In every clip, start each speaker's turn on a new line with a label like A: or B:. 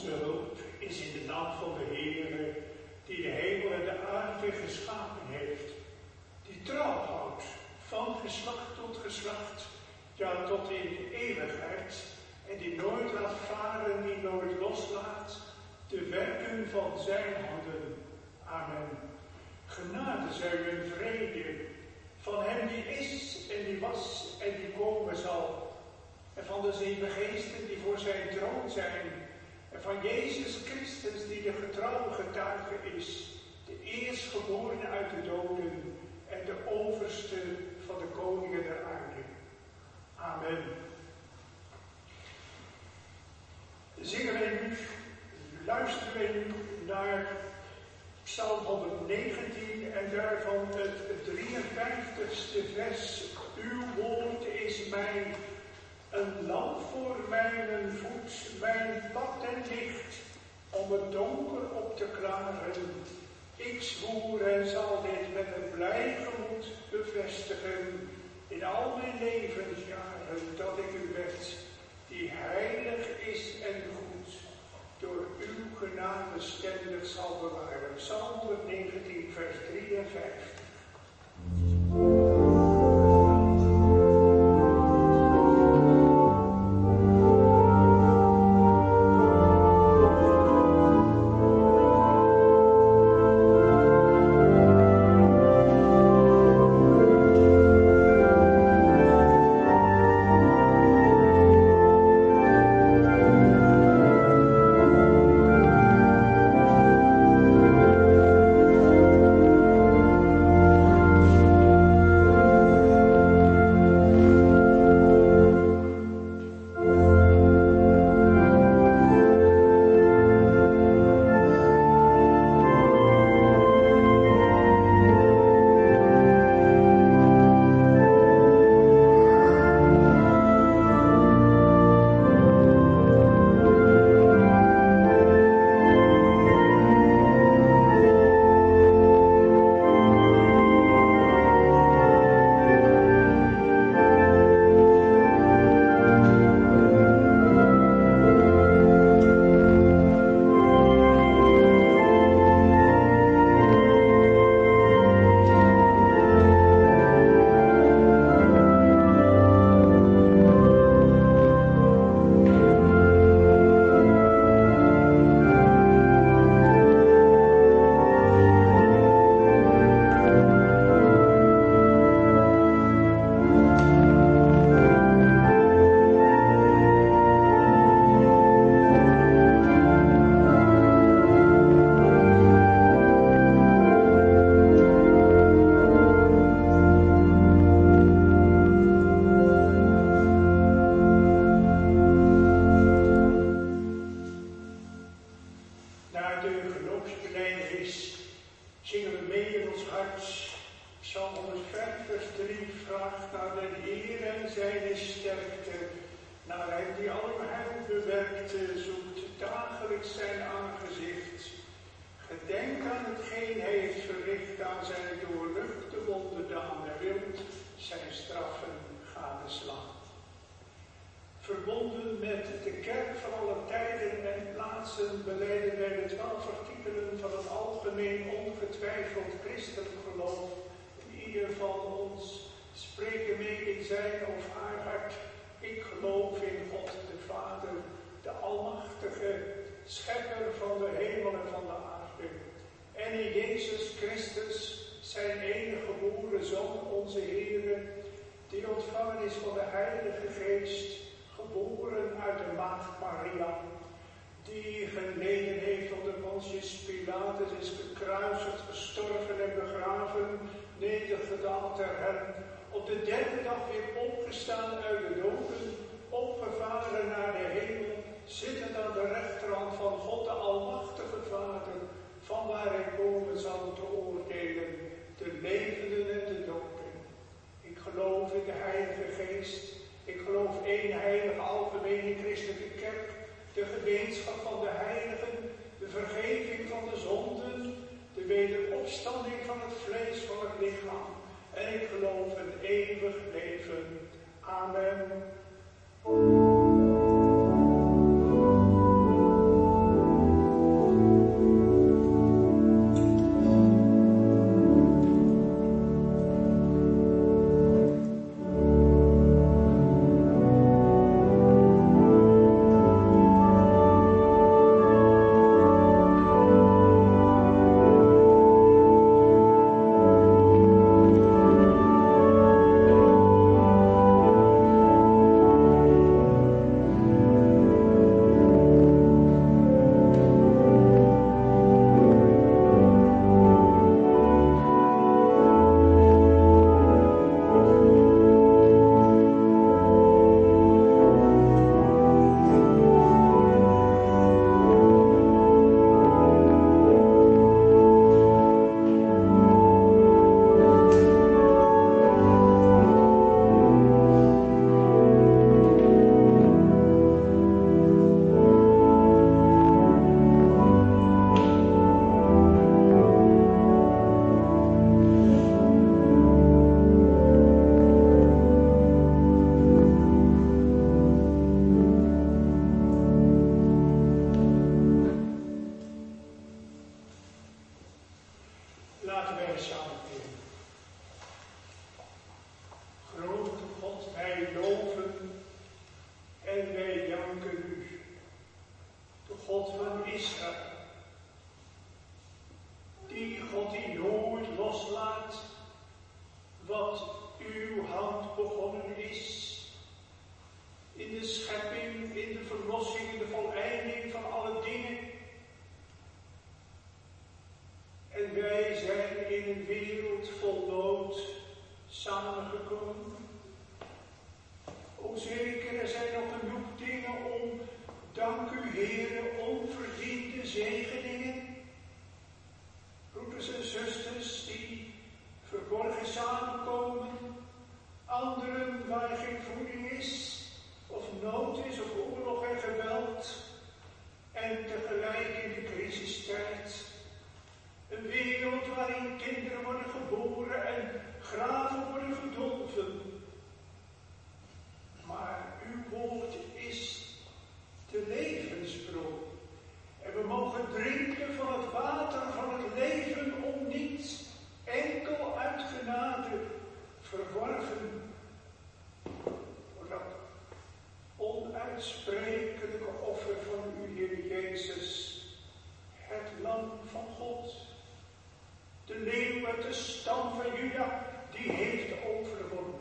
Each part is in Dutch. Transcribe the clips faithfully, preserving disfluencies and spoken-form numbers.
A: Onze hulp is in de naam van de Heere, die de hemel en de aarde geschapen heeft, die trouw houdt van geslacht tot geslacht, ja tot in de eeuwigheid, en die nooit laat varen, die nooit loslaat de werken van zijn handen. Amen. Genade zij u en vrede van hem die is en die was en die komen zal, en van de zeven geesten die voor zijn troon zijn, en van Jezus Christus die de getrouwe getuige is, de eerstgeborene uit de doden en de overste van de koningen der aarde. Amen. Zingen wij nu, luisteren wij nu naar Psalm honderdnegentien en daarvan het drieënvijftigste vers. Uw woord is mij een lamp voor mijn voet, mijn pad en licht, om het donker op te klaren. Ik zwoer en zal dit met een blij gemoed bevestigen in al mijn levensjaren, dat ik u wet, die heilig is en goed, door uw genade ständig zal bewaren. Psalm honderdnegentien, vers drieënvijftig. Verbonden met de kerk van alle tijden en plaatsen belijden wij de twaalf artikelen van het algemeen ongetwijfeld christelijk geloof. En ieder van ons spreken mee in zijn of haar hart. Ik geloof in God de Vader, de Almachtige, Schepper van de hemel en van de aarde. En in Jezus Christus, zijn enige geboren Zoon, onze Heere, die ontvangen is van de Heilige Geest, geboren uit de maagd Maria, die geleden heeft onder Pontius Pilatus, is gekruisigd, gestorven en begraven, nedergedaald ter hel, op de derde dag weer opgestaan uit de doden, opgevaren naar de hemel, zittend aan de rechterhand van God de Almachtige Vader, van waar hij komen zal om te oordelen, de levenden en de doden. Ik geloof in de Heilige Geest. Ik geloof één heilige algemene christelijke kerk, de gemeenschap van de heiligen, de vergeving van de zonden, de wederopstanding van het vlees van het lichaam. En ik geloof een eeuwig leven. Amen. Israël. Die God die nooit loslaat wat uw hand begonnen is. In de schepping, in de verlossing, in de voleinding van alle dingen. En wij zijn in een wereld vol nood samengekomen. O zeker, er zijn nog genoeg dingen om, dank u Heere, onverdiende zegeningen. Broeders en zusters die verborgen samenkomen, anderen waar geen voeding is, of nood is, of oorlog en geweld, en tegelijk in de crisistijd. Een wereld waarin kinderen worden geboren en graven worden verdolven. Maar uw woord is de levensbron. En we mogen drinken van het water van het leven om niet enkel uit genade verworven door dat onuitsprekelijke offer van uw Heer Jezus, het lam van God. De leeuw uit de stam van Juda, die heeft overwonnen.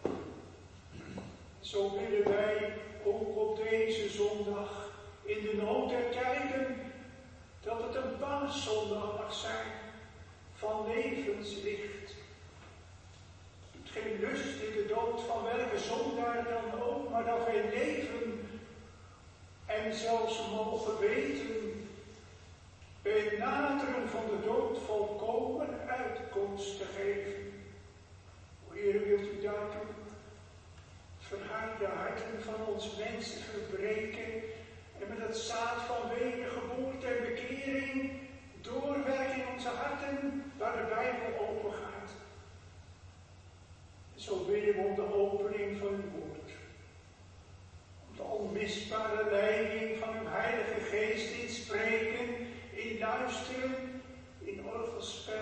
A: Zo willen wij ook op deze zondag, in de nood der tijden, dat het een paaszondag mag zijn van levenslicht. Het geen lust in de dood van welke zondaar dan ook, maar dat wij leven en zelfs mogen weten bij het naderen van de dood volkomen uitkomst te geven. O Heer, wilt u daartoe verhard de harten van ons mensen verbreken en met het zaad van wedergeboorte en bekering doorwerken in onze harten waar de Bijbel open gaat. Zo bidden we om de opening van uw woord. Om de onmisbare leiding van uw Heilige Geest in spreken, in luisteren, in orgelspel.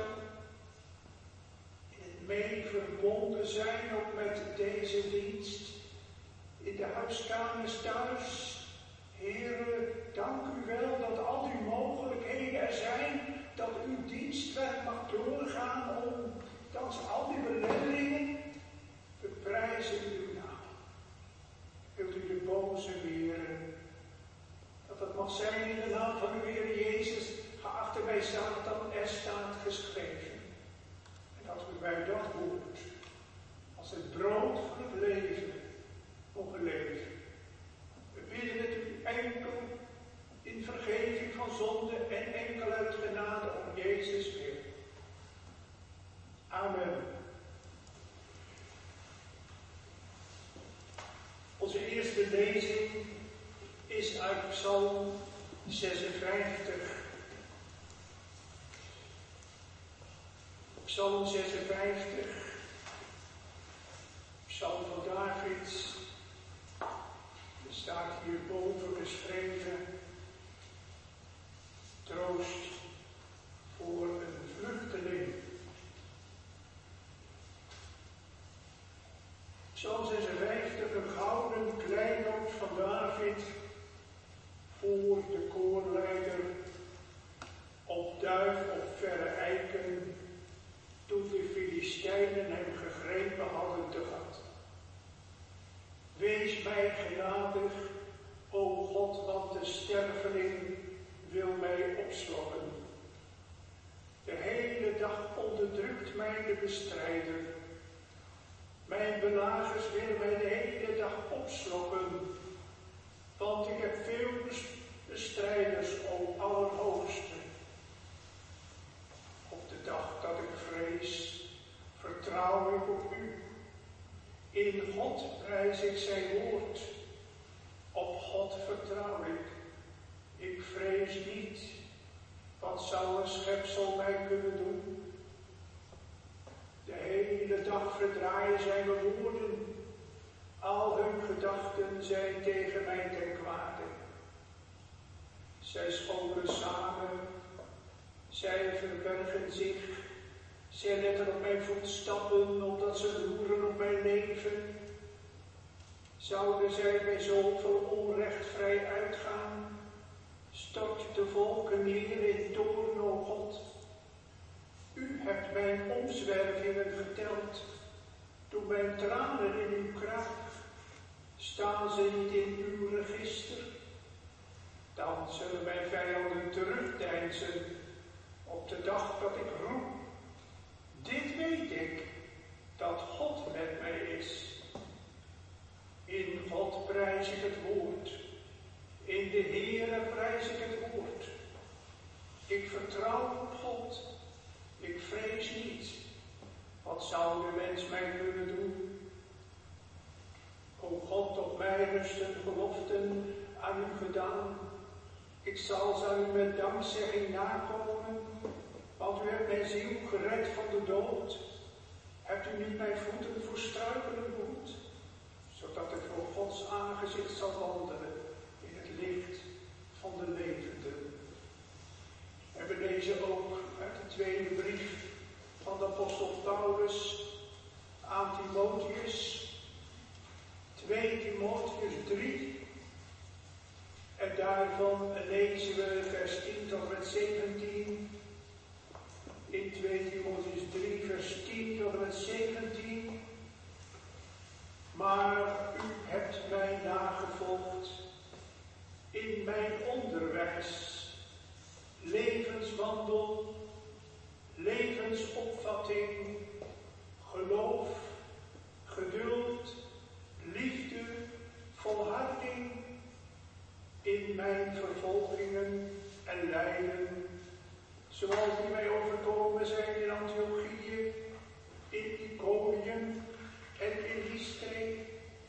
A: In het mee verbonden zijn ook met deze dienst. In de huiskamers thuis. Heere, dank u wel dat al uw mogelijkheden er zijn, dat uw dienstwerk mag doorgaan, ondanks al die belemmeringen. We prijzen uw naam. Wilt u de boze weren, dat het mag zijn in de naam van uw Heer Jezus, geachte bij Satan, er staat geschreven. En dat u bij dat woord, als het brood van het leven, mogen leven. We bidden het u enkel in vergeving van zonde en enkel uit genade om Jezus wil. Amen. Onze eerste lezing is uit Psalm zesenvijftig. Psalm zesenvijftig, Psalm van David. Er staat hierboven geschreven: troost voor een vluchteling. Psalm zesenvijftig, een gouden kleinoot van David voor de koorleider op duif op verre eiken, toen de Filistijnen hem gegrepen hadden te gat. Wees mij genadig, o God, want de sterveling wil mij opslokken. De hele dag onderdrukt mij de bestrijder. Mijn belagers willen mij de hele dag opslokken, want ik heb veel bestrijders, o Allerhoogste. Op de dag dat ik vrees, vertrouw ik op u. In God prijs ik zijn woord. Op God vertrouw ik. Ik vrees niet. Wat zou een schepsel mij kunnen doen? De hele dag verdraaien zij mijn woorden. Al hun gedachten zijn tegen mij ten kwade. Zij scholen samen. Zij verbergen zich. Zij letten op mijn voetstappen, omdat ze loeren op mijn leven. Zouden zij bij zoveel onrecht vrij uitgaan, stort de volk Doe mijn tranen in uw kracht. Staan ze niet in uw register? Dan zullen mijn vijanden terugdeinzen op de dag dat ik roep. Dit weet ik, dat God met mij is. In God prijs ik het woord. In de Heere prijs ik het woord. Ik vertrouw op God. Ik vrees niet. Wat zou de mens mij kunnen doen? O God, op mij rusten beloften aan u gedaan. Ik zal ze aan u met dankzegging nakomen, want u hebt mijn ziel gered van de dood. Hebt u niet mijn voeten voor struikelen behoed, zodat ik voor Gods aangezicht zal wandelen in het licht van de levenden. En we lezen ook uit de tweede brief van de apostel Paulus aan Timotheus, twee Timotheus drie. En daarvan lezen we vers tien tot en met zeventien. In twee Timotheus drie, vers tien tot en met zeventien. Maar u hebt mij nagevolgd in mijn onderwijs, levenswandel, levensopvatting, geloof, geduld, liefde, volharding in mijn vervolgingen en lijden, zoals die mij overkomen zijn in Antiochië, in Iconium en in die streek.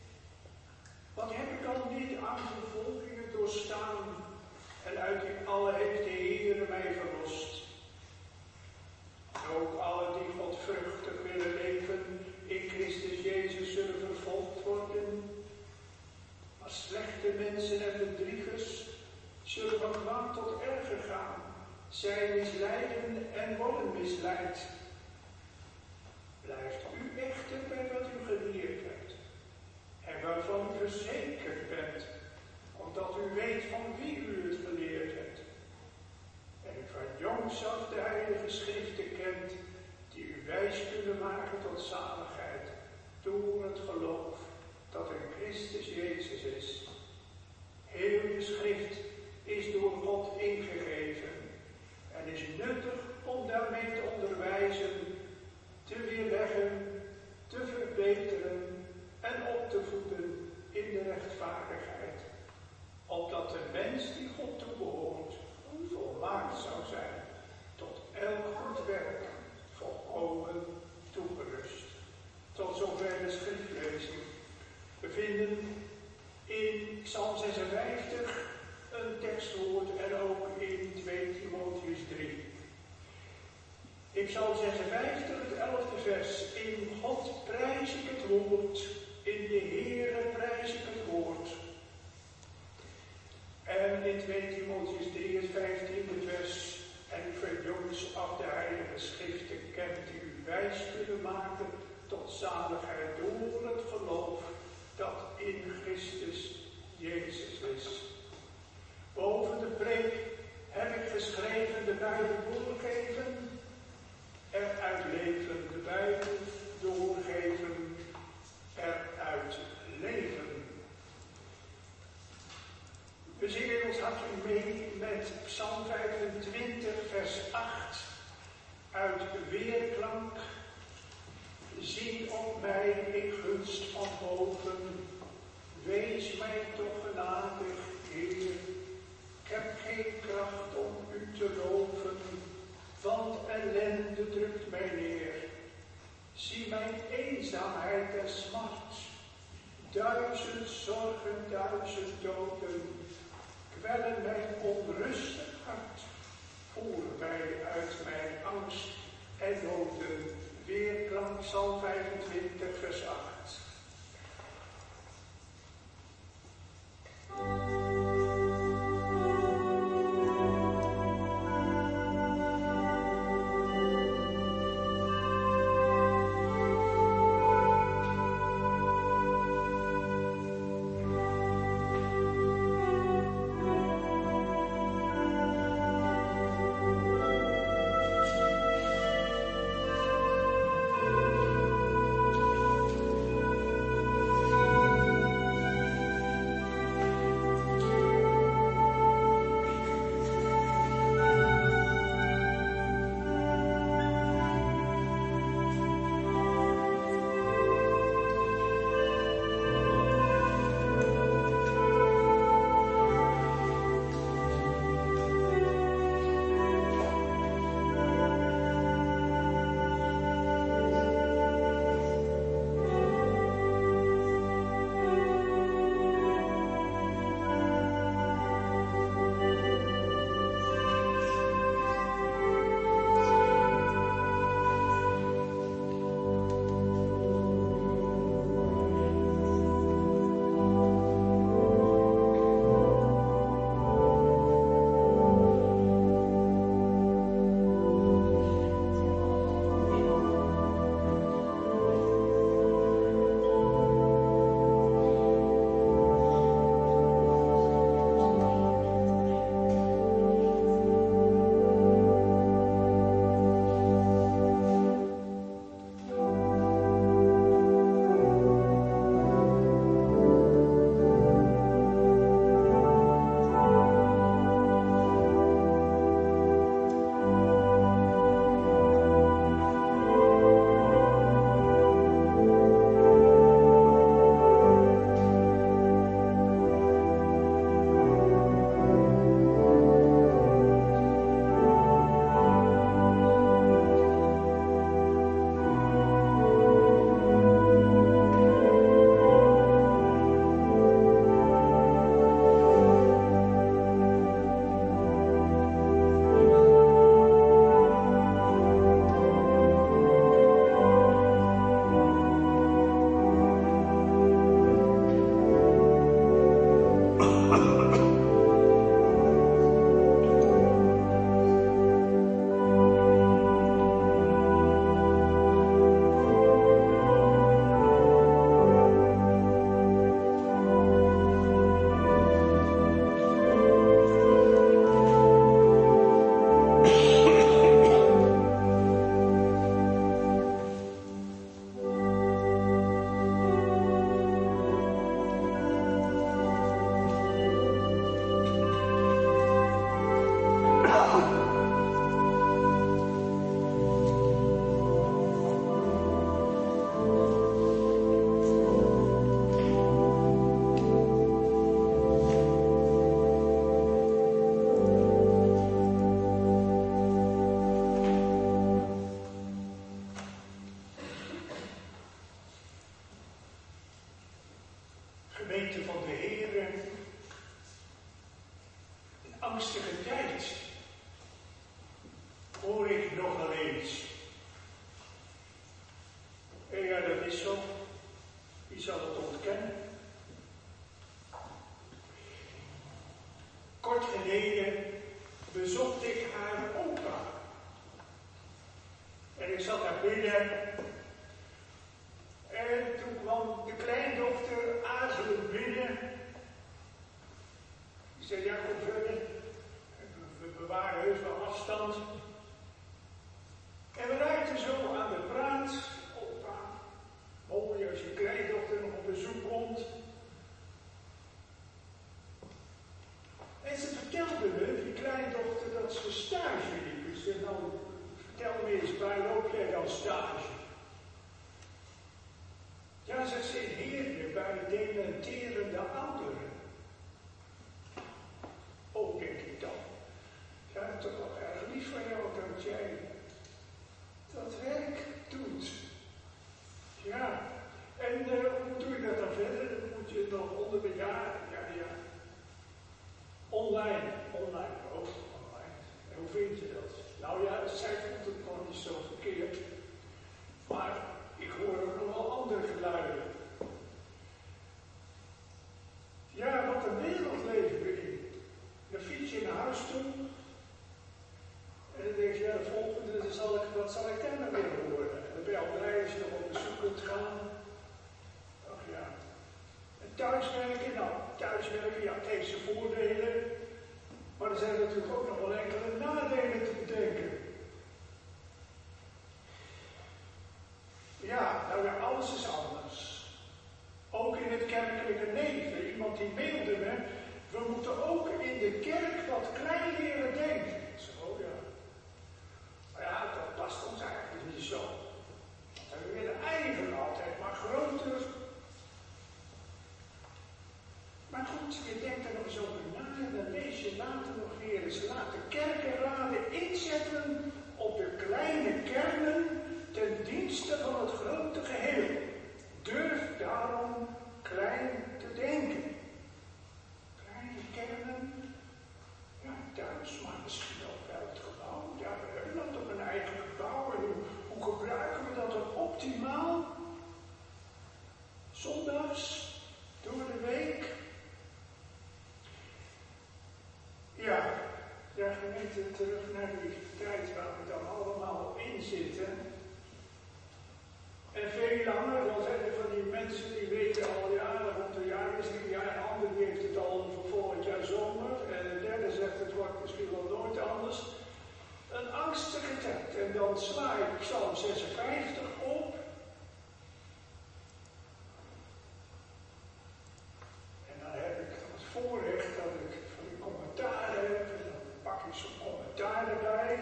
A: Wat heb ik al niet aan vervolgingen doorstaan, en uit die alle heeft de Heere mij verlost. En ook alle die godvruchtig willen leven in Christus Jezus zullen vervolgd worden. Maar slechte mensen en bedriegers zullen van kwaad tot erger gaan. Zij misleiden en worden misleid. Blijft u echter bij wat u geleerd hebt en waarvan u verzekerd bent, omdat u weet van wie u het geleerd hebt. En u van jongs af de heilige schriften kent, die u wijs kunnen maken tot zaligheid, door het geloof dat in Christus Jezus is. Heel de schrift is door God ingegeven en is nuttig om daarmee te onderwijzen, te weerleggen, te verbeteren en op te voeden in de rechtvaardigheid, opdat de mens die God toebehoort volmaakt zou zijn, tot elk goed werk volkomen toegerust. Tot zover de schriftlezing. We vinden in Psalm zesenvijftig een tekstwoord en ook in twee Timotheus drie. In Psalm zesenvijftig, het elfde vers. In God prijs ik het woord, in de Heere prijs ik het woord. En in twee Timotheus drie, het vijftiende vers. En u van jongs af de heilige schriften kent, die u wijs kunnen maken tot zaligheid door het geloof dat in Christus Jezus is. Boven de preek heb ik geschreven de Bijbel doorgeven, eruit leven, de Bijbel doorgeven, eruit leven. We zingen in ons hartje mee met Psalm vijfentwintig, vers acht, uit weerklank. Zie op mij in gunst van boven, wees mij toch genadig, Heer. Ik heb geen kracht om u te loven, want ellende drukt mij neer. Zie mijn eenzaamheid en smart, duizend zorgen, duizend doden, kwellen mijn onrustig hart, voer mij uit mijn angst en noden. Weerklank Psalm vijfentwintig, vers acht.
B: Thank
A: angstige tijd. Hoor ik nog wel eens. En ja, dat is zo. Wie zal het ontkennen? Kort geleden bezocht ik haar opa. En ik zat daar binnen. En toen kwam de kleindochter aarzelend binnen. Die zei, ja, kom verder. We bewaren heus wel afstand. En we raakten zo aan de praat. Opa, mooi als je kleindochter nog op bezoek komt. En ze vertelde me, die kleindochter, dat ze stage liep. Ik zei, nou, vertel me eens, waar loop jij dan stage? Ja, zegt ze, in Heerlen, bij dementerende ouderen. Oh, denk ik dan. Ja, toch wel erg lief van jou dat jij dat werk doet. Ja, en uh, hoe doe je dat dan verder? Dan moet je nog onder de jaren, ja, ja. Online, online, ook online. En hoe vind je dat? Nou ja, zij vond het nog niet zo verkeerd. Maar ik hoor ook nog wel andere geluiden. Ja, wat een wereld leven we in. Dan fiets je naar huis toe. En dan denk je, ja, de volgende, dan zal ik, wat zal ik dan weer horen? En dan ben je al blij als je nog op bezoek kunt gaan. Ach ja. En thuiswerken, nou, thuiswerken, ja, het heeft zijn voordelen. Maar er zijn natuurlijk ook nog wel enkele nadelen te bedenken. Ja, nou ja, alles is anders. Ook in het kerkelijke leven. Iemand die mailde me, we moeten ook in de kerk wat klein leren denken. Zo ja. Maar ja, dat past ons eigenlijk niet zo. En we willen eigenlijk altijd maar groter. Maar goed, je denkt er nog eens over na en dan lees je later nog weer eens. Laat de kerkenraden inzetten op de kleine kernen ten dienste van het grote geheel. Durf daarom klein te denken. Kleine kernen, ja, thuis, maar misschien ook wel het gebouw. Ja, we hebben dan toch een eigen gebouw en hoe, hoe gebruiken we dat dan optimaal? Zondags, door de week. Ja, ja, gemeente, terug naar die tijd waar we dan allemaal in zitten. En veel langer, dan zijn er van die mensen die weten al jaren rond de jaarwisseling, ja, een ander die heeft het al voor volgend jaar zomer. En de derde zegt het wordt misschien wel nooit anders. Een angstige tijd. En dan sla ik Psalm zesenvijftig op. En dan heb ik het voorrecht dat ik van die commentaren heb. En dan pak ik zo'n commentaar erbij.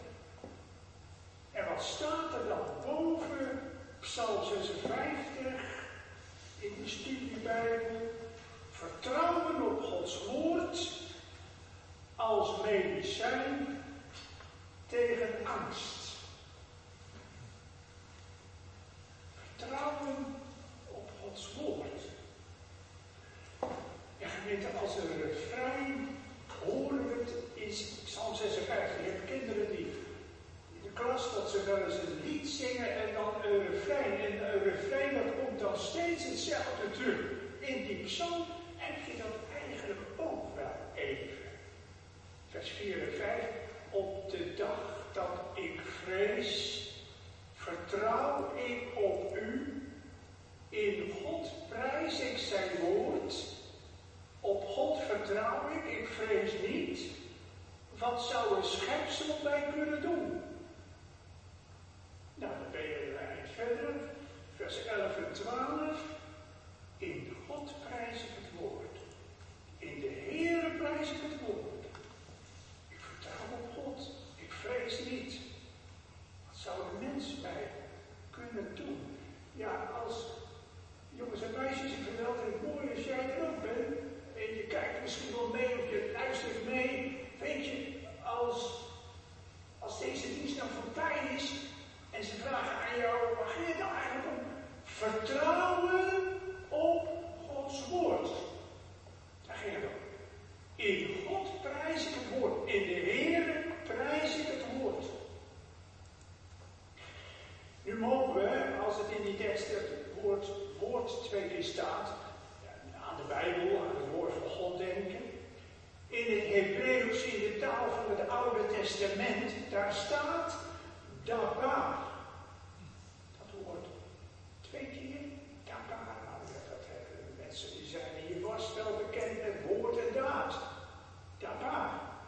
A: En wat staat er dan boven Psalm zesenvijftig in de studiebijbel? Vertrouwen op Gods woord als medicijn tegen angst. Vertrouwen op Gods woord. Ja, gemeente, als een refrein horen we het is Psalm zesenvijftig. Je hebt kinderen die in de klas dat ze wel eens een lied zingen en dan een refrein. En een refrein dat komt dan steeds hetzelfde terug. In die psalm heb je dat eigenlijk ook wel even. Vers vier en vijf. Op de dag dat ik vrees, vertrouw ik op u. In God prijs ik zijn woord. Op God vertrouw ik, ik vrees niet. Wat zou een schepsel mij kunnen doen? Nou, dan ben je een eind verder. Vers elf en twaalf. In God prijs ik het woord. In de Heere prijs ik het woord. Ik vertrouw op God. Ik vrees niet. Wat zou een mens mij kunnen doen? Ja, als jongens en meisjes, ik vind het altijd mooi als jij er ook bent. En je kijkt misschien wel mee of je luistert mee. Weet je, als, als deze dienst dan voorbij is en ze vragen aan jou, waar ging het nou eigenlijk om? Vertrouwen op Gods woord. Daar ging het om. In staat, aan de Bijbel, aan het woord van God denken. In het Hebreeuws, in de taal van het Oude Testament, daar staat dabar. Dat woord twee keer dabar. Nou, dat hebben de mensen die zijn hier vast wel bekend met woord en daad. Dabar.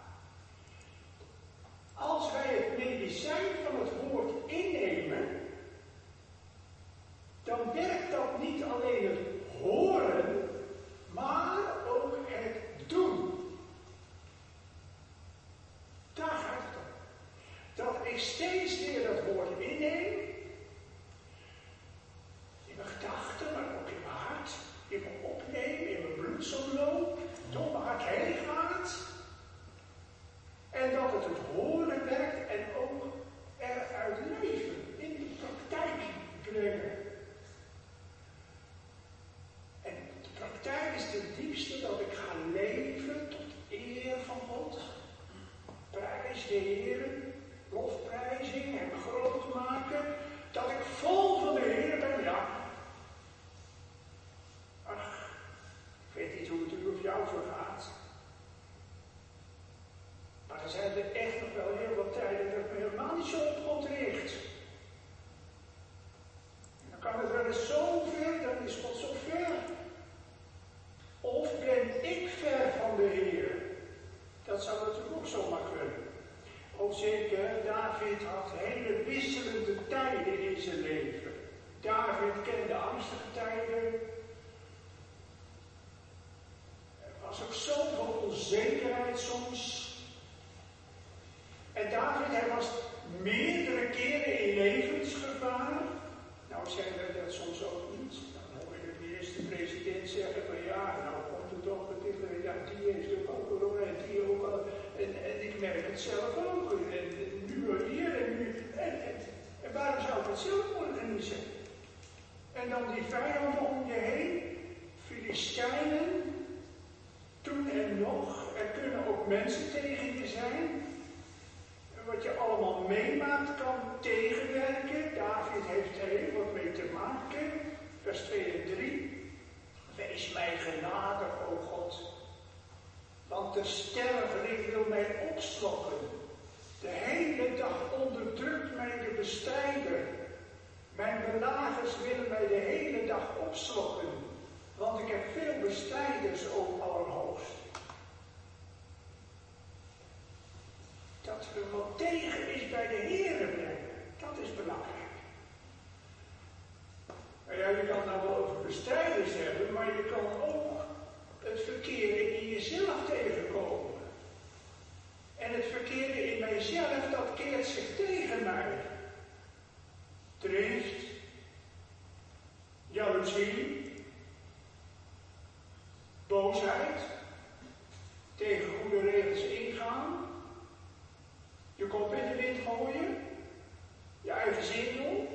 A: Als wij het medicijn van het woord innemen, dan werkt dat niet alleen het horen, maar ook het doen. Daar gaat het om. Dat ik steeds weer dat woord inneem, in mijn gedachten, maar ook in mijn hart, in mijn opneem, in mijn bloedsomloop, door mijn hart heen gaat. En dat het het horen werkt en ook eruit leven, in de praktijk brengen. En de praktijk is ten diepste dat ik ga leven tot eer van God. Prijs de Heer, lofprijzing, hem groot maken. Dat ik vol van de Heer ben, ja. Ach, ik weet niet hoe het u of jou vergaat. Maar er zijn er echt nog wel heel wat tijden dat ik me helemaal niet zo op God richt. En dan kan het wel eens zo ver, dan is God zo ver. Of ben ik ver van de Heer? Dat zou natuurlijk ook zomaar kunnen. Ook zeker, David had hele wisselende tijden in zijn leven. David kende angstige tijden. Er was ook zoveel onzekerheid soms. En David, hij was meerdere keren in levensgevaar. Nou zeggen we dat soms ook niet. Dan hoor je de eerste president zeggen van ja, nou komt het toch met dit, ja, die heeft ook al corona en die ook al. En, en ik merk het zelf ook. En, en nu hier en nu. En, en, en waarom zou ik het zelf organiseren? En dan die vijanden om je heen, Filistijnen, toen en nog. Er kunnen ook mensen tegen je zijn. Wat je allemaal meemaakt kan tegenwerken. David heeft er heel wat mee te maken. Vers twee en drie. Wees mij genadig, o God. Want de sterveling wil mij opslokken. De hele dag onderdrukt mij de bestrijder. Mijn belagers willen mij de hele dag opslokken. Want ik heb veel bestrijders, o Allerhoogst. Dat we wat tegen is bij de Heere brengen. Dat is belangrijk. Nou ja, je kan het nou wel over bestrijders hebben, maar je kan ook het verkeerde in jezelf tegenkomen. En het verkeerde in mijzelf, dat keert zich tegen mij. Drift, jaloezie, boosheid, tegen goede regels ingaan. Je kop in de wind gooien, je eigen zin doen.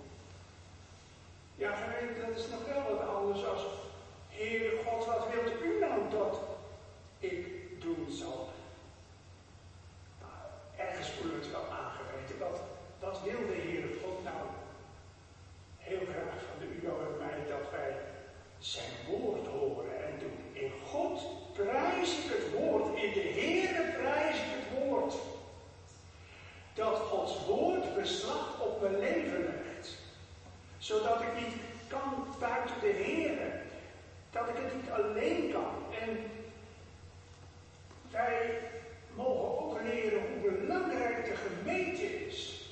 A: Ja, gemeente, dat is nog wel wat anders als, Heere God, wat wilt u nou dat ik doen zal? Nou, ergens voelen we het wel aangewezen. Wat, wat wil de Heere God nou? Heel graag van de U en mij dat wij zijn woord horen en doen. In God prijs ik het woord, in de Heere prijs ik het woord. Dat Gods woord beslag op mijn leven legt. Zodat ik niet kan buiten de Heere. Dat ik het niet alleen kan. En wij mogen ook leren hoe belangrijk de gemeente is.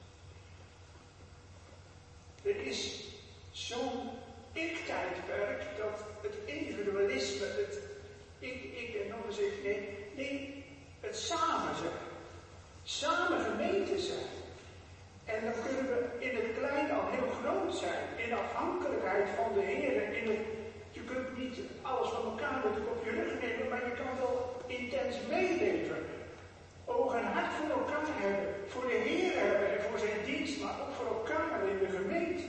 A: Er is zo'n ik-tijdperk dat het individualisme, het ik, ik en nog eens ik, nee, nee, het samen zijn. Samen gemeente zijn. En dan kunnen we in het klein al heel groot zijn. In afhankelijkheid van de Heer. In het, je kunt niet alles van elkaar natuurlijk op je rug nemen, maar je kan wel intens meeleven. Oog en hart voor elkaar hebben. Voor de Heer hebben en voor zijn dienst, maar ook voor elkaar in de gemeente.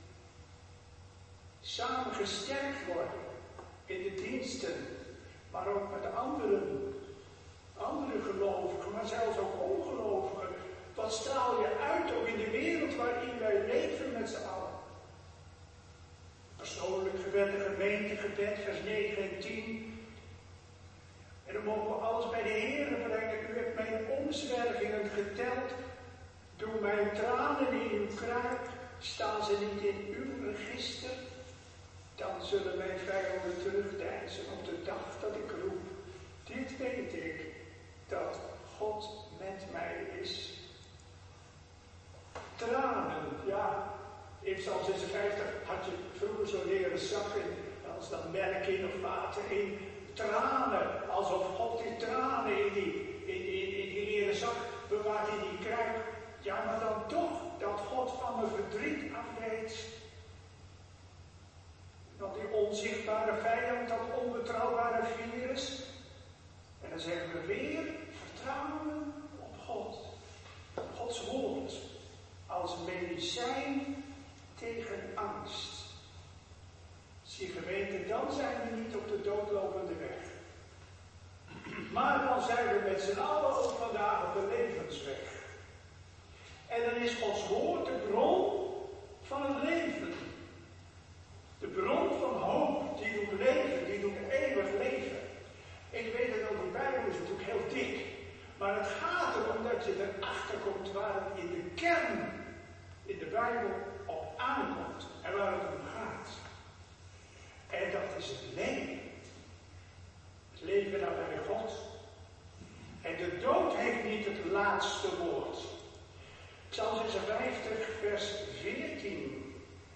A: Samen gesterkt worden in de diensten, maar ook met anderen. Andere gelovigen, maar zelfs ook ongelovigen. Wat straal je uit ook in de wereld waarin wij leven met z'n allen? Persoonlijk gebed en mogen alles bij de Heere brengen. U hebt mijn omzwervingen geteld. Doe mijn tranen in uw kruik. Staan ze niet in uw register? Dan zullen mijn vijanden terugdeinzen op de dag dat ik roep. Dit weet ik, dat God met mij is. Tranen, ja. In Psalm zesenvijftig had je vroeger zo leren zakken, als dan melk in of water in. Tranen, alsof God die tranen in die, in, in, in die leren zak bewaart in die kruik. Ja, maar dan toch dat God van mijn verdriet afweet. Dat die onzichtbare vijand, dat onbetrouwbare virus. En dan zeggen we weer, vertrouwen op God. Gods woord als medicijn tegen angst. Zie gemeente, dan zijn we niet op de doodlopende weg. Maar dan zijn we met z'n allen ook vandaag op de levensweg. En dan is Gods woord de bron van het leven. De bron van hoop, die doet leven, die doet eeuwig leven. Ik weet dat ook, die Bijbel is natuurlijk heel dik. Maar het gaat erom dat je erachter komt waar het in de kern in de Bijbel op aankomt. En waar het om gaat. En dat is het leven. Het leven nabij God. En de dood heeft niet het laatste woord. Psalm zesenvijftig, vers veertien.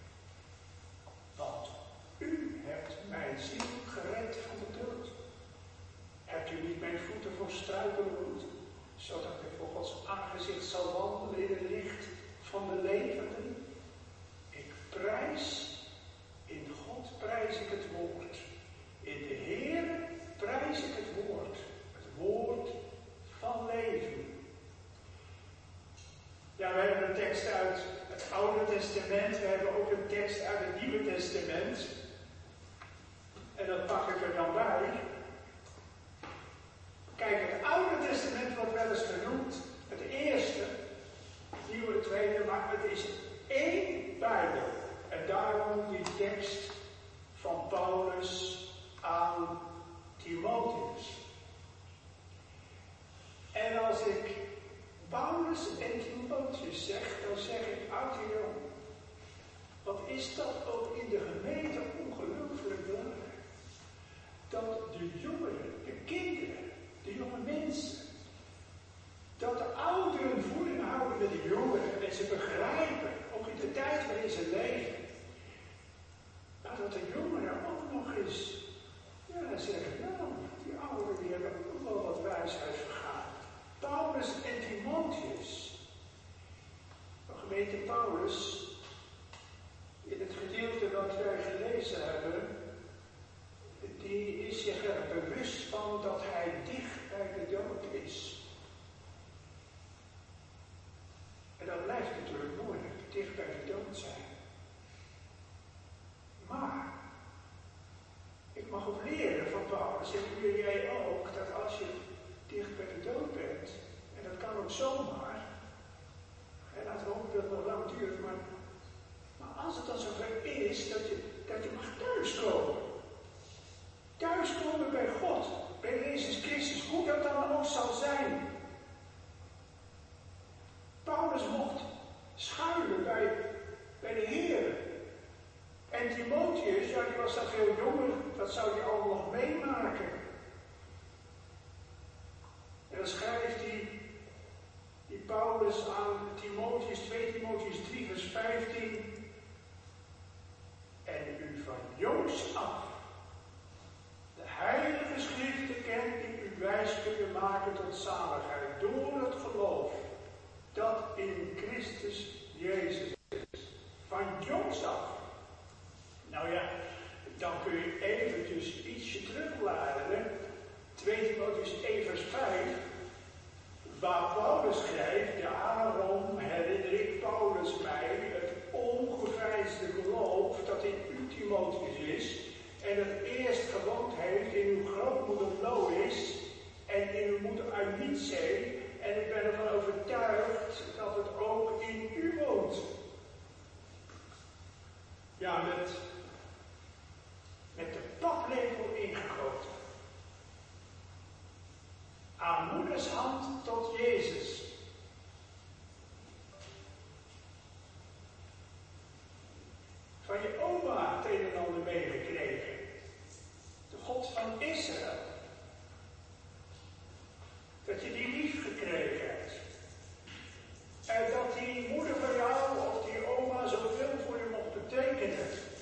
A: Want u hebt mijn ziel gered van de dood. Hebt u niet mijn voeten voor struikelen behoed, zodat ik voor Gods aangezicht zal wandelen in het licht van de levenden? Ik prijs, in God prijs ik het woord. In de Heere prijs ik het woord. Het woord van leven. Ja, we hebben een tekst uit het Oude Testament. We hebben ook een tekst uit het Nieuwe Testament. En dat pak ik er dan bij. Kijk, het Oude Testament wordt wel eens genoemd. Het eerste, het Nieuwe, het tweede, maar het is één Bijbel. En daarom die tekst van Paulus aan Timotheus. En als ik Paulus en Timotheus zeg, dan zeg ik, oudje jong, wat is dat ook in de gemeente ongelooflijk belangrijk? Dat de jongeren, de kinderen, de jonge mensen, dat de ouderen voeling houden met de jongeren en ze begrijpen, ook in de tijd waarin ze leven, maar dat de jongeren ook nog eens, ja, zeggen, nou, die ouderen die hebben ook wel wat wijsheid vergaan. Paulus en Timotheus. De gemeente Paulus, in het gedeelte wat wij gelezen hebben, die is zich er bewust van dat hij dicht bij de dood is. En dat blijft natuurlijk moeilijk, dicht bij de dood zijn. Maar, ik mag ook leren van Paulus, en u en jij ook, dat als je dicht bij de dood bent, en dat kan ook zomaar, en laten we hopen dat het nog lang duurt, maar, maar als het dan zover is, dat je, dat je mag thuiskomen. Thuiskomen bij God, bij Jezus Christus, hoe dat dan ook zal zijn. Paulus mocht schuilen bij, bij de Heer. En Timotheus, ja, die was dan veel jonger, dat zou hij allemaal nog meemaken. En dan schrijft hij, die Paulus aan Timotheus, twee Timotheus drie vers vijftien. En u van jongs af de heilige schriften kent die u wijs kunnen maken tot zaligheid door het geloof dat in Christus Jezus is. Van jongs af. Nou ja, dan kun je eventjes ietsje terugbladeren. twee Timotheus één vers vijf. Waar Paulus schrijft, daarom herinner ik Paulus mij het ongeveinsde geloof dat in u Timotheus is en het eerst gewoond heeft in uw grootmoeder Lois en in uw moeder Eunice. En ik ben ervan overtuigd dat het ook in u woont. Ja, met, met de paplepel ingegoten. aan moeders hand tot Jezus. Van je oma het een en ander meegekregen. De God van Israël. Dat je die lief gekregen hebt. En dat die moeder van jou of die oma zoveel voor je mocht betekenen.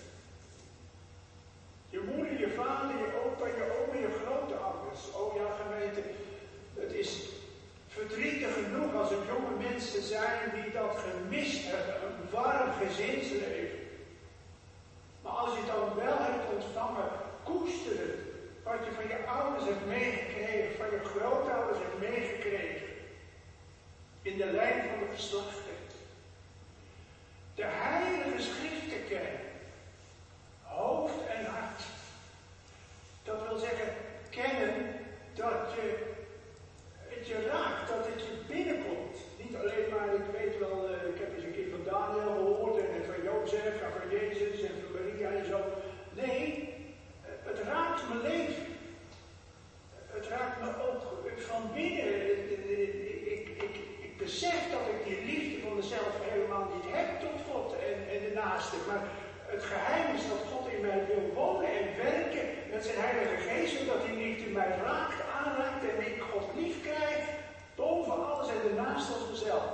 A: Je moeder, je vader, je opa, je oma, je grootouders. Oh ja, gemeente, het is verdrietig genoeg als er jonge mensen zijn die dat gemist hebben. Een warm gezinsleven. Maar als je het dan wel hebt ontvangen, koester het. Wat je van je ouders hebt meegekregen, van je grootouders hebt meegekregen. In de lijn van de geslachten. De heilige schriften kennen. Hoofd en hart. Dat wil zeggen, kennen dat je het je raakt, dat het je binnenkomt. Niet alleen maar, ik weet wel, uh, ik heb eens een keer van Daniel gehoord en van Jozef en van Jezus en van Maria en zo. Nee, het raakt mijn leven. Het raakt me ook van binnen. Ik, ik, ik, ik besef dat ik die liefde van mezelf helemaal niet heb tot God en, en de naaste. Maar het geheim is dat God in mij wil wonen en werken met zijn Heilige Geest, zodat die liefde mij raakt, aanraakt en ik God lief krijg, boven alles en daarnaast als mezelf.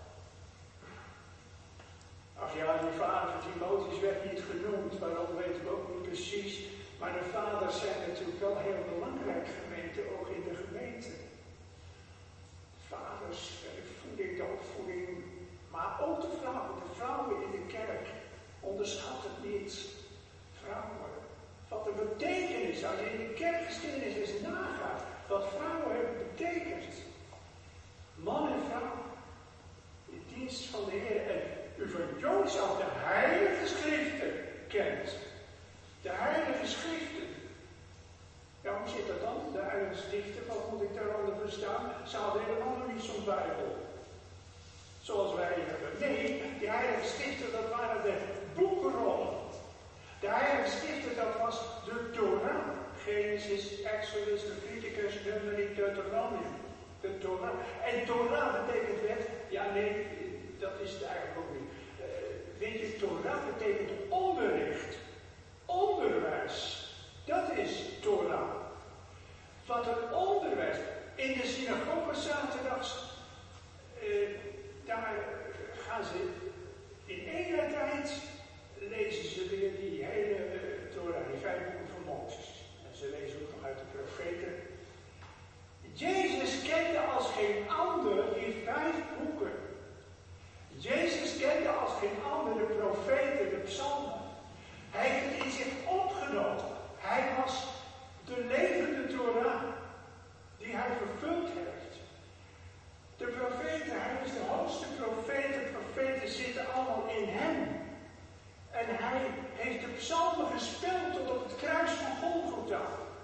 A: Ach ja, die vader Timotheus werd niet genoemd, waarom weten we ook niet precies. Maar de vaders zijn natuurlijk wel heel belangrijk, gemeente, ook in de gemeente. Vaders, de voeding, de opvoeding, maar ook de vrouwen, de vrouwen in de kerk. Onderschat het niet. Vrouwen. Wat de betekenis, als je in de kerkgeschiedenis eens nagaat, wat vrouwen hebben betekend. Man en vrouw. In dienst van de Heer. En u van jongs af de heilige schriften kent. De heilige schriften. Ja, hoe zit dat dan? De heilige schriften, wat moet ik daaronder verstaan? Ze hadden helemaal nog niet zo'n Bijbel. Zoals wij hebben. Nee, die heilige schriften, dat waren de boekenrollen. De heilige schriften, dat was de Torah. Genesis, Exodus, Leviticus, Numeri, Deuteronomium. De Torah. En Torah betekent wet. Ja, nee, dat is het eigenlijk ook niet. Uh, weet je, Torah betekent onderricht. Onderwijs. Dat is Torah. Wat een onderwijs. In de synagoge zaterdags, uh, daar gaan ze in één tijd lezen ze weer die hele uh, Torah, die vijf boeken van Mozes. En ze lezen ook nog uit de profeten. Jezus kende als geen ander die vijf boeken. Jezus kende als geen ander de profeten, de psalmen. Hij heeft het in zich opgenomen. Hij was de levende Torah die hij vervuld heeft. De profeten, hij is de hoogste profeet. De profeten zitten allemaal in hem. En hij heeft de psalmen gespeeld tot op het kruis van Golgotha.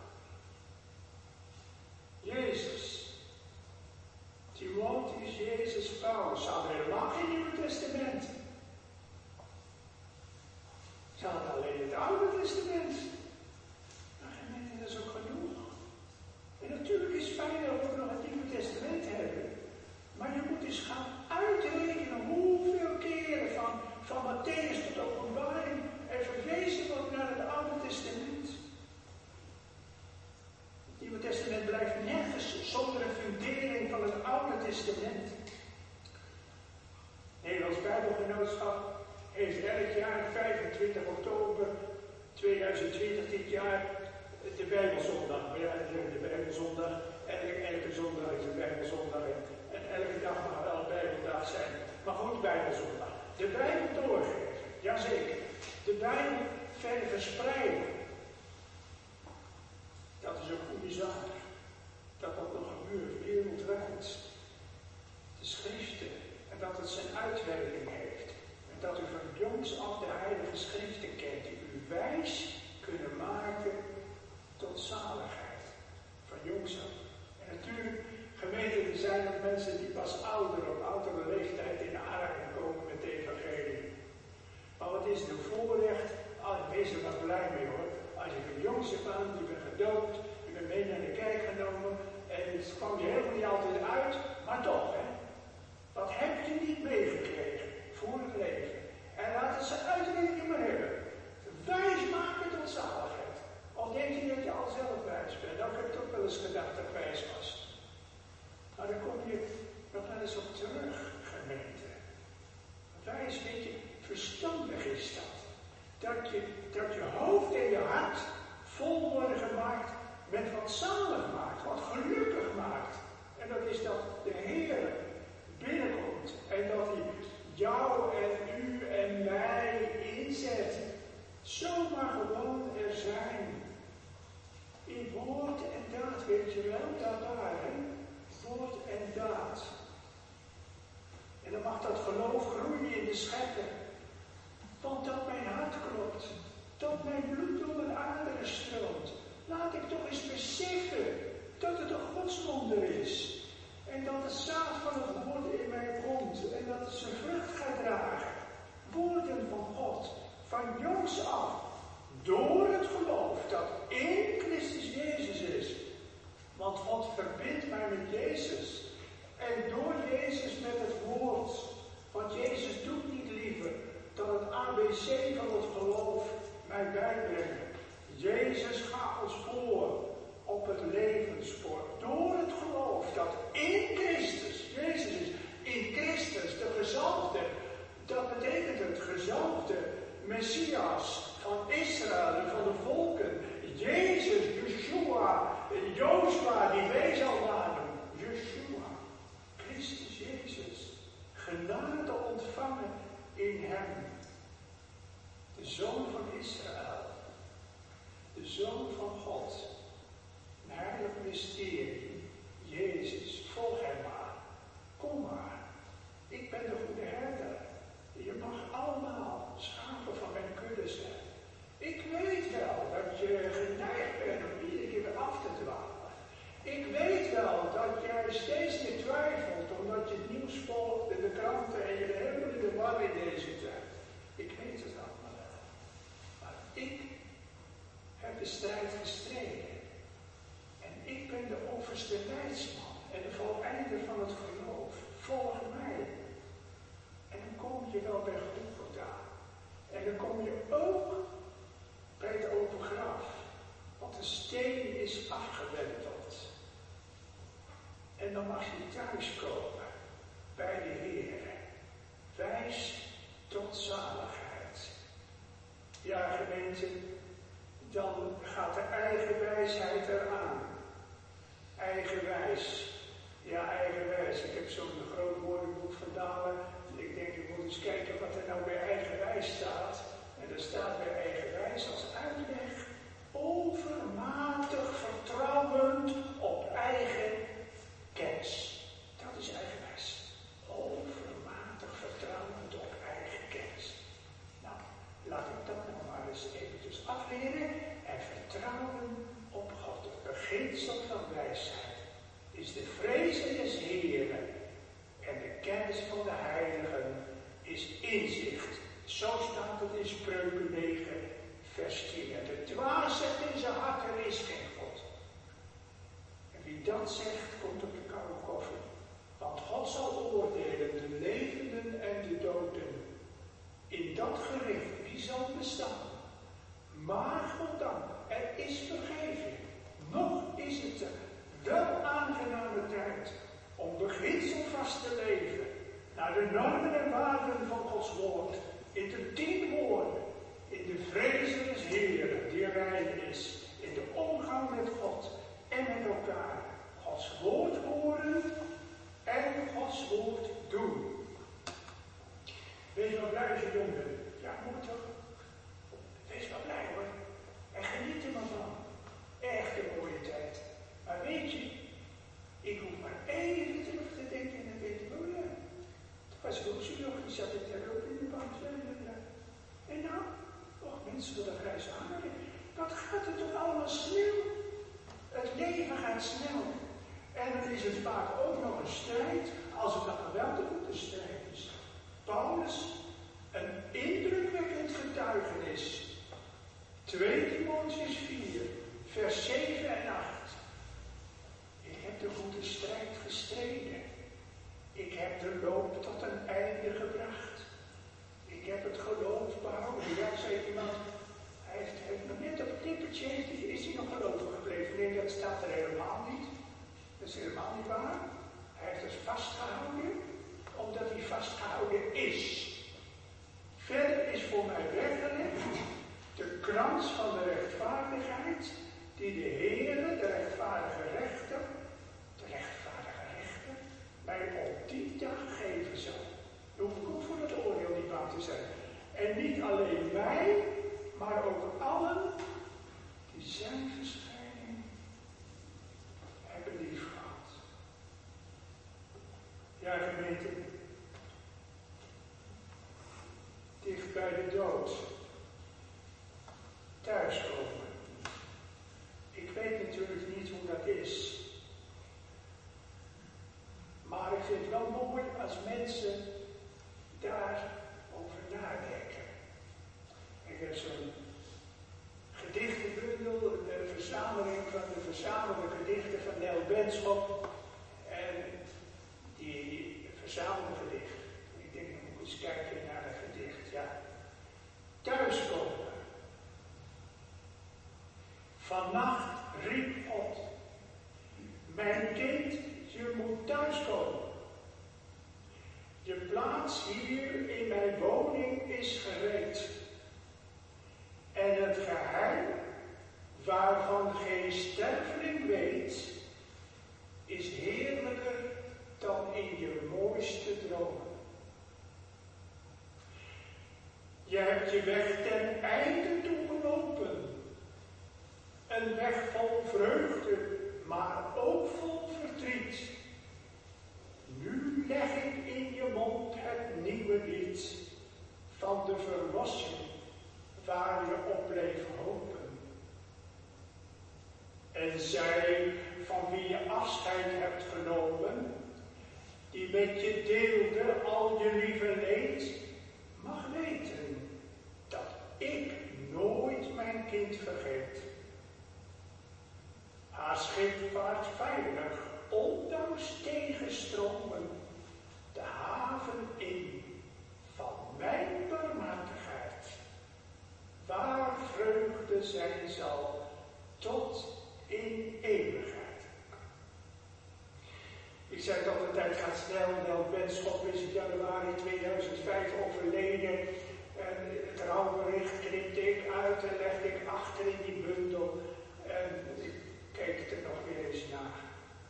A: Jezus. Timotheus, Jezus, Paulus. Ze hadden helemaal geen Nieuwe Testament. Ze hadden alleen het Oude Testament. Maar gemeente, dat is ook genoeg. En natuurlijk is het fijn dat we nog het Nieuwe Testament hebben. Maar je moet eens gaan uitrekenen hoeveel keren van, van Matthäus tot Openbaring er verwezen wordt naar het Oude Testament. Het Nieuwe Testament blijft nergens zonder een fundering van het Oude Testament. Nederlands Bijbelgenootschap heeft elk jaar vijfentwintig oktober tweeduizend twintig dit jaar de Bijbelzondag. Ja, de Bijbelzondag. Elke, elke zondag is een Bijbelzondag. En elke dag mag wel een Bijbeldag zijn. Maar goed, Bijbelzondag. De Bijbel doorgeven. Jazeker. De Bijbel verder verspreiden. Dat is een goede zaak. Dat dat nog gebeurt wereldwijd. De schriften. En dat het zijn uitwerking heeft. En dat u van jongs af de heilige schriften kent. Die u wijs kunnen maken tot zaligheid. Van jongs af. En natuurlijk, gemeente, er zijn ook mensen die pas ouder, op oudere leeftijd in aanraking komen met de evangelie. Maar wat is een voorrecht? Ah, wees er maar blij mee hoor. Als je van jongs af aan, je bent gedoopt, je bent mee naar de kerk genomen en het kwam je heel met Jezus. En door Jezus met het woord. Want Jezus doet niet liever dan het A B C van het geloof mij bijbrengen. Jezus gaat ons voor op het levensspoor. Door het geloof dat in Christus, Jezus is in Christus de gezalfde. Dat betekent het gezalfde Messias van Israël en van de volken. Jezus, Yeshua, Jozua die wij zal waren. Yeshua, Christus Jezus. Genade ontvangen in hem. De Zoon van Israël. De Zoon van God. Een heilig mysterie. Jezus, volg hem maar. Kom maar. Ik ben de goede herder. Je mag allemaal schapen van mijn kudde zijn. Ik weet wel dat je geneigd bent om iedere keer weer af te dwalen. Ik weet wel dat jij steeds meer twijfelt omdat je het nieuws volgt in de kranten en je er helemaal in de war in deze tijd. Ik weet het allemaal wel. Maar ik heb de strijd gestreden. En ik ben de overste leidsman en de voleinder van het geloof. Volg mij. En dan kom je wel bij Golgotha. En dan kom je ook bij het open graf. Want de steen is afgewenteld. En dan mag je thuiskomen bij de Heer. Wijs tot zaligheid. Ja, gemeente, dan gaat de eigen wijsheid eraan. Eigenwijs. Ja, eigenwijs. Ik heb zo'n groot woordenboek van Dalen. Ik denk, ik moet eens kijken wat er nou bij eigenwijs staat. En er staat bij eigenwijs als uitleg overmatig vertrouwend op eigen kennis. Dat is eigenwijs. Overmatig vertrouwend op eigen kennis. Nou, laat ik dat nou maar eens eventjes afleren. En vertrouwen op God. Het beginsel van wijsheid is de vrezen des Heeren. En de kennis van de heiligen is inzicht. Zo staat het in Spreuken negen, vers tien. En de dwaas zegt in zijn hart, er is geen God. En wie dat zegt, komt op de koude koffie. Want God zal oordelen de levenden en de doden. In dat gericht, wie zal bestaan? Maar God dan, er is vergeving. Nog is het er wel aangename tijd om beginselvast te leven. Naar de normen en waarden van Gods woord. In de tien woorden. In de vrezen des Heeren, die rein is. In de omgang met God en met elkaar. Gods woord horen en Gods woord doen. Wees wel blij als je jong bent. Ja, moet toch? Wees wel blij hoor. En geniet er maar van. Echt een mooie tijd. Maar weet je, ik hoef maar even terug te denken en dan weet ik, oh ja. Toen was ik ook zo nog, die zat ik daar ook in de bank. En nou, och mensen met een grijze haren. Wat gaat het toch allemaal snel? Het leven gaat snel. En dan is het vaak ook nog een strijd, als het een geweldige strijd is. Paulus, een indrukwekkend getuigenis. twee Timotheüs vier, vers zeven en acht. Ik heb de goede strijd gestreden. Ik heb de loop tot een einde gebracht. Ik heb het geloof behouden. Ja, zei iemand, hij heeft, heeft nog net op het nippertje, is hij nog gelovig gebleven? Nee, dat staat er helemaal niet. Dat is helemaal niet waar. Hij heeft het vastgehouden, omdat hij vastgehouden is. Verder is voor mij weggelegd de krans van de rechtvaardigheid, die de Heere, de rechtvaardige rechter, de rechtvaardige rechter, mij op die dag geven zal. Dan hoef ik ook voor het oordeel niet bang te zijn. En niet alleen wij, maar ook allen die zijn verschijning hebben lief gehad. Ja, gemeente, dicht bij de dood, thuiskomen. Ik weet natuurlijk niet hoe dat is. Maar ik vind het wel mooi als mensen daarover nadenken. Ik heb zo'n gedichtenbundel, de verzameling van de verzamelde gedichten van Nel Benschop. moet thuiskomen. Je plaats hier in mijn woning is gereed. En het geheim, waarvan geen sterveling weet, is heerlijker dan in je mooiste dromen. Je hebt je weg ten einde toe gelopen. Een weg vol vreugde, maar ook vol verdriet. Nu leg ik in je mond het nieuwe lied van de verlossing waar je op bleef hopen. En zij van wie je afscheid hebt genomen, die met je deelde al je lieve leed, mag weten dat ik nooit mijn kind vergeet. Haar schip vaart veilig, ondanks tegenstromen, de haven in van mijn barmhartigheid, waar vreugde zijn zal tot in eeuwigheid. Ik zei dat de tijd gaat snel, wel Benschop is in januari tweeduizend vijf overleden. En het rouwbericht knipte ik uit en legde ik achter in die bundel. En ik keek er nog weer eens naar.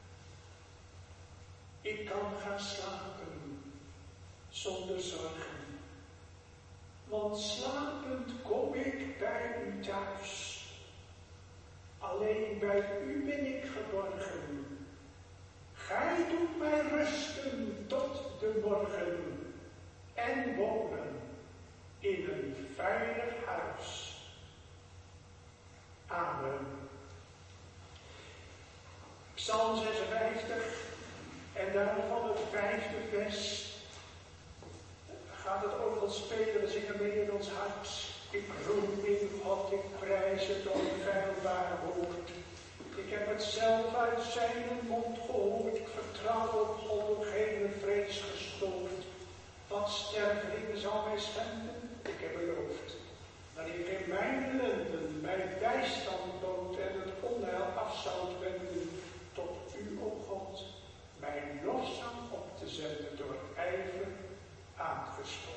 A: Ik kan gaan slapen zonder zorgen. Want slapend kom ik bij u thuis. Alleen bij u ben ik geborgen. Gij doet mij rusten tot de morgen en wonen in een veilig huis. Amen. Psalm zesenvijftig en daarvan het vijfde vers gaat het orgel spelen, we zingen mee in ons hart. Ik roem in God, ik prijs het onfeilbare woord. Ik heb het zelf uit zijn mond gehoord. Ik vertrouw op God, door geen vrees gestoord. Wat sterveling zal mij schenden? Ik heb beloofd. Wanneer ik in mijn ellenden mijn bijstand bood en het onheil af zou wenden, tot u, o God, mijn lofzang op te zenden door ijver aangestoken.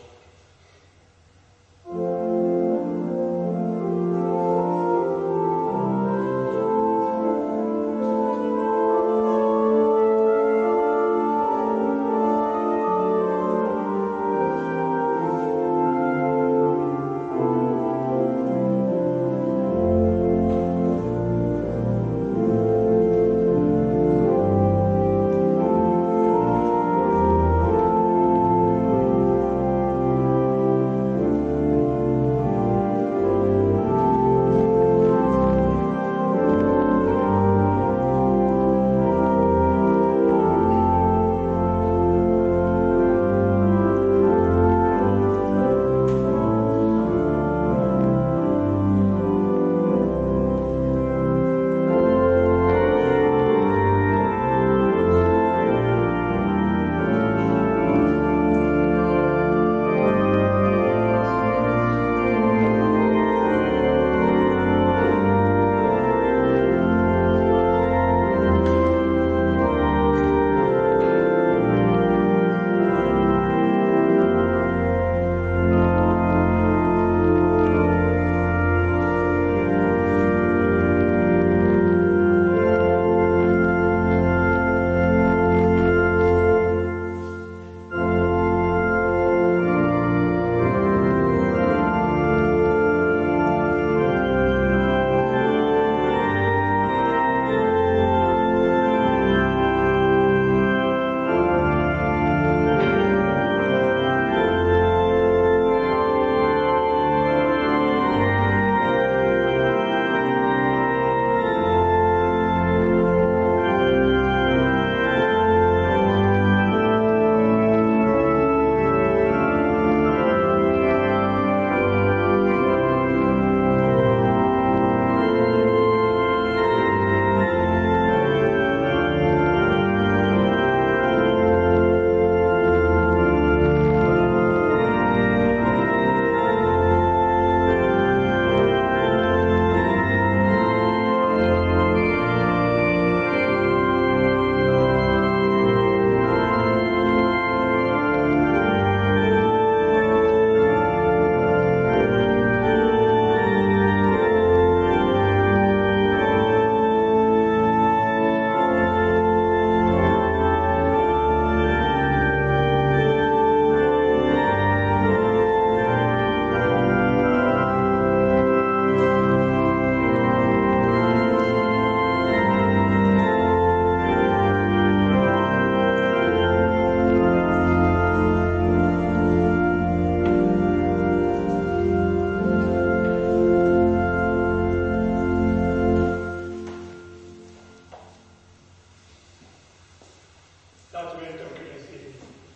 A: laten we het ook in het in.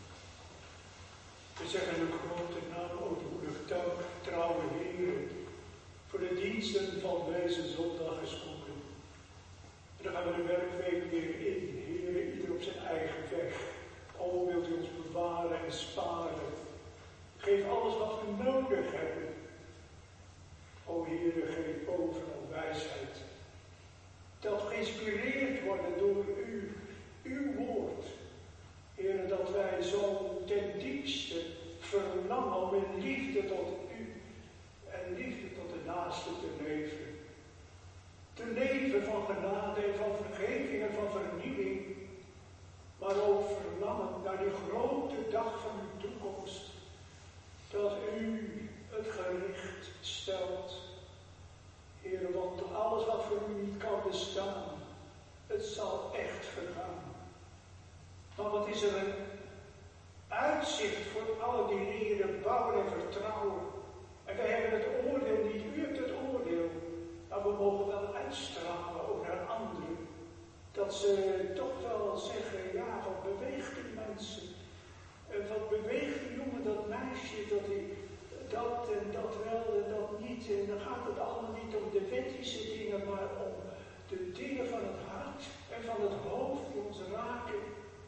A: We zeggen de grote naam ootmoedig dank, trouwe heren, voor de diensten van deze zondag geschonken. En dan gaan we de werkweek weer in. Heren, ieder op zijn eigen weg. O, wilt u ons bewaren en sparen. Geef alles wat we nodig hebben. O Heere, geef bovenal wijsheid. Dat geïnspireerd worden door u, uw woord. Heere, dat wij zo ten diepste verlangen om in liefde tot u en liefde tot de naaste te leven. Te leven van genade en van vergeving en van vernieuwing. Maar ook verlangen naar die grote dag van uw toekomst. Dat u het gericht stelt. Heere, want alles wat voor u niet kan bestaan, het zal echt vergaan. Maar wat is er een uitzicht voor alle die heren bouwen en vertrouwen. En wij hebben het oordeel niet, u hebt het oordeel. Maar we mogen wel uitstralen ook naar anderen. Dat ze toch wel zeggen, ja, wat beweegt die mensen? En wat beweegt die jongen, dat meisje, dat die dat en dat wel en dat niet. En dan gaat het allemaal niet om de wettische dingen, maar om de dingen van het hart en van het hoofd die ons raken.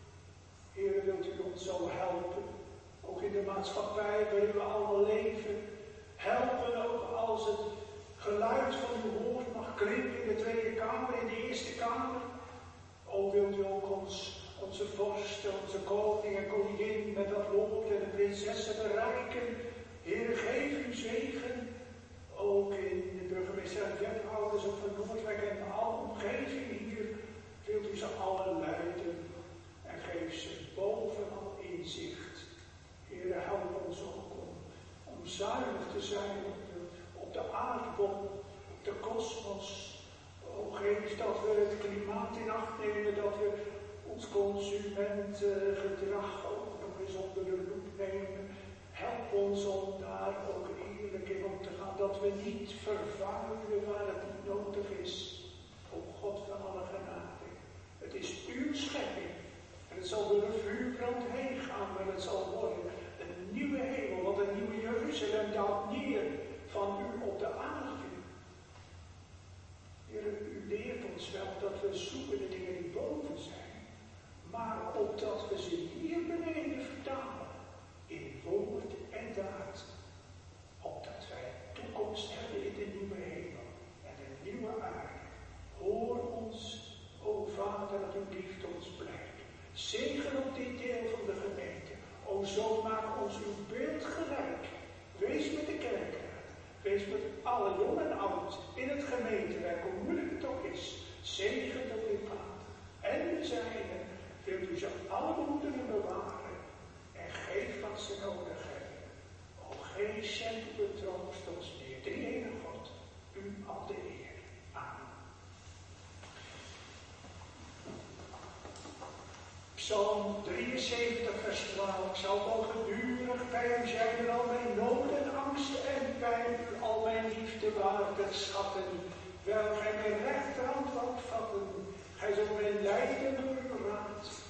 A: Heer, wilt u ons zo helpen, ook in de maatschappij waarin we allemaal leven. Helpen ook als het geluid van uw woord mag klinken in de Tweede Kamer, in de Eerste Kamer. O, wilt u ook ons, onze vorsten, onze koning en koningin met dat woord en de prinsessen bereiken. Heer, geef uw zegen, ook in de burgemeester en wethouders op van Noordwijk en alle omgeving hier. Wilt u ze allen leiden en geef ze bovenal inzicht. Heer, help ons ook om, om zuinig te zijn op de, op de aardbol, op de kosmos. O, geef dat we het klimaat in acht nemen, dat we ons consumentengedrag ook nog eens onder de loep nemen. Help ons om daar ook eerlijk in om te gaan, dat we niet vervuilen waar het niet nodig is. O God van alle genade, het is uw schepping. En het zal door de vuurbrand heen gaan, maar het zal worden een nieuwe hemel, want een nieuwe Jeruzalem daalt neer van u op de aarde. Heer, u leert ons wel dat we zoeken de dingen die boven zijn, maar opdat we ze hier beneden vertalen. In woord en daad, opdat wij toekomst hebben in de nieuwe hemel en de nieuwe aarde. Hoor ons, o Vader, dat uw liefde ons blijft. Zegen op dit deel van de gemeente. O, zo maak ons uw beeld gelijk. Wees met de kerkraad. Wees met alle jong en oud in het gemeentewerk, hoe moeilijk het ook is. Zegen op uw Vader. En de zijnen, wilt u ze alle behoeden en bewaren. En geef wat ze nodig hebben. O, geen simpele troost ons meer. Drie ene God, u al de eer. Amen. Psalm drieënzeventig, vers twaalf. Ik zal wel gedurig bij hem zijn en al mijn nood en angst en pijn, u al mijn liefde waardig schatten. Wel gij mijn rechterhand woudt vatten, gij zult mijn lijden door uw raad.